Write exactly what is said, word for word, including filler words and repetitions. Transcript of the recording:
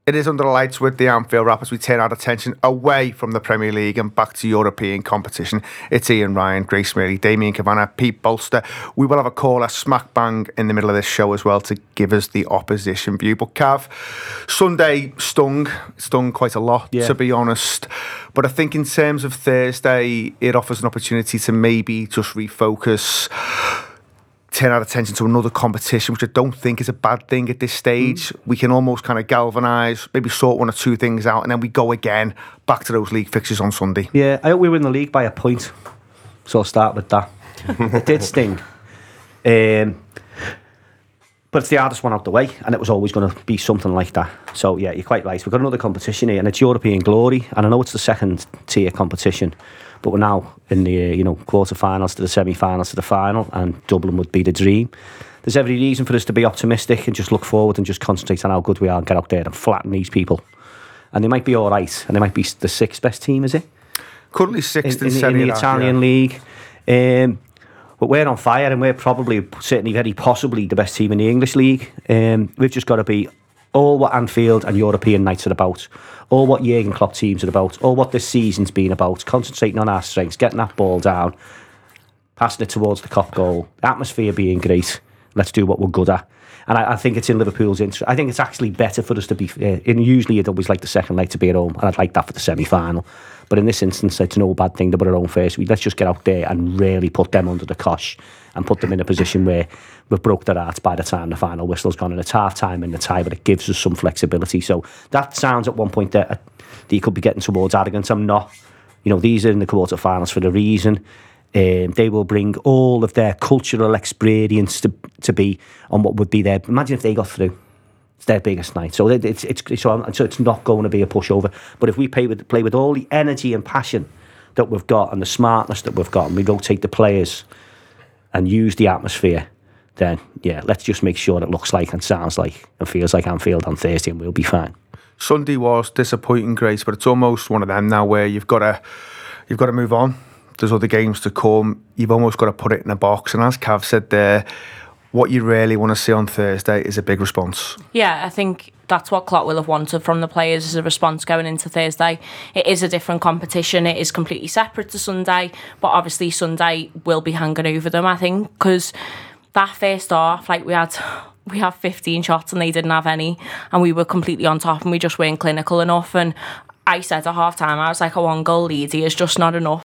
It is Under the Lights with the Anfield Wrap as we turn our attention away from the Premier League and back to European competition. It's Ian Ryan, Grace Smirley, Damien Kavanagh, Pete Bolster. We will have a caller smack bang in the middle of this show as well to give us the opposition view. But Cav, Sunday stung, stung quite a lot, yeah. to be honest. But I think in terms of Thursday, it offers an opportunity to maybe just refocus, turn our attention to another competition, which I don't think is a bad thing at this stage. Mm. We can almost kind of galvanise, maybe sort one or two things out, and then we go again back to those league fixtures on Sunday. Yeah, I hope we win the league by a point. So I'll start with that. It did sting. Um, but it's the hardest one out the way, and it was always going to be something like that. So yeah, you're quite right. We've got another competition here, and it's European glory, and I know it's the second tier competition, but we're now in the uh, you know quarter-finals to the semi-finals to the final, and Dublin would be the dream. There's every reason for us to be optimistic and just look forward and just concentrate on how good we are and get out there and flatten these people. And they might be all right, and they might be the sixth best team, is it? Currently sixth in, in, in, in the Italian yeah. league. Um, but we're on fire, and we're probably, certainly very possibly the best team in the English league. Um, we've just got to be all what Anfield and European nights are about, all what Jurgen Klopp teams are about, all what this season's been about, concentrating on our strengths, getting that ball down, passing it towards the Kop goal, the atmosphere being great. Let's do what we're good at. And I, I think it's in Liverpool's interest. I think it's actually better for us to be, uh, and usually I'd always like the second leg to be at home, and I'd like that for the semi-final. But in this instance, it's no bad thing to put our own first. We, let's just get out there and really put them under the cosh and put them in a position where we've broke their hearts by the time the final whistle's gone, and it's half time in the tie, but it gives us some flexibility. So that sounds at one point that, that you could be getting towards arrogance. I'm not. You know, these are in the quarterfinals for a reason. Um, they will bring all of their cultural experience to to be on what would be their. Imagine if they got through. It's their biggest night, so it's it's so, so it's not going to be a pushover. But if we play with play with all the energy and passion that we've got and the smartness that we've got, and we rotate the players and use the atmosphere, then yeah, let's just make sure it looks like and sounds like and feels like Anfield on Thursday, and we'll be fine. Sunday was disappointing, Grace, but it's almost one of them now where you've got to you've got to move on. There's other games to come. You've almost got to put it in a box, and as Cav said there, what you really want to see on Thursday is a big response. Yeah, I think that's what Klopp will have wanted from the players as a response going into Thursday. It is a different competition. It is completely separate to Sunday, but obviously Sunday will be hanging over them, I think, because that first half, like we had... we had fifteen shots and they didn't have any, and we were completely on top and we just weren't clinical enough. And I said at half time, I was like, a one goal lead is just not enough.